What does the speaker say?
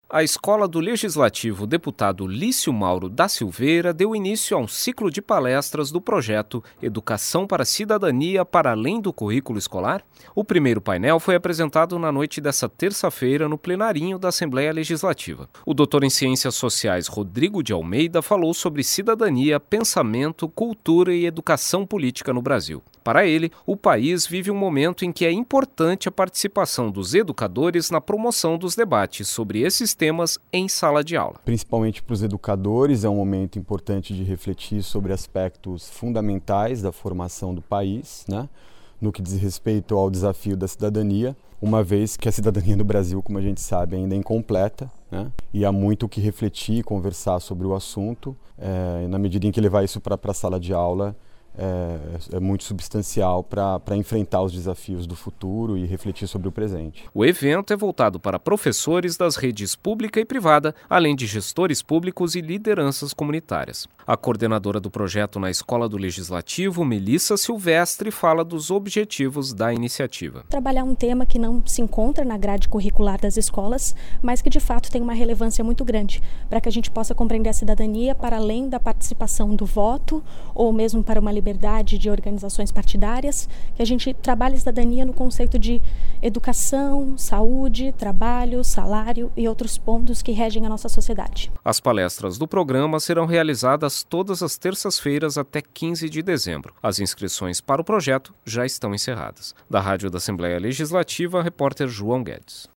A Escola do Legislativo Deputado Lício Mauro da Silveira deu início a um ciclo de palestras do projeto Educação para a Cidadania para além do currículo escolar. O primeiro painel foi apresentado na noite desta terça-feira no plenarinho da Assembleia Legislativa. O doutor em Ciências Sociais Rodrigo de Almeida falou sobre cidadania, pensamento, cultura e educação política no Brasil. Para ele, o país vive um momento em que é importante a participação dos educadores na promoção dos debates sobre esses temas em sala de aula. Principalmente para os educadores, é um momento importante de refletir sobre aspectos fundamentais da formação do país, no que diz respeito ao desafio da cidadania, uma vez que a cidadania no Brasil, como a gente sabe, ainda é incompleta, e há muito o que refletir e conversar sobre o assunto. Na medida em que levar isso para a sala de aula, é muito substancial para enfrentar os desafios do futuro e refletir sobre o presente. O evento é voltado para professores das redes pública e privada, além de gestores públicos e lideranças comunitárias. A coordenadora do projeto na Escola do Legislativo, Melissa Silvestre, fala dos objetivos da iniciativa. Trabalhar um tema que não se encontra na grade curricular das escolas, mas que de fato tem uma relevância muito grande, para que a gente possa compreender a cidadania para além da participação do voto, ou mesmo para uma liberdade de organizações partidárias, que a gente trabalhe a cidadania no conceito de educação, saúde, trabalho, salário e outros pontos que regem a nossa sociedade. As palestras do programa serão realizadas todas as terças-feiras até 15 de dezembro. As inscrições para o projeto já estão encerradas. Da Rádio da Assembleia Legislativa, repórter João Guedes.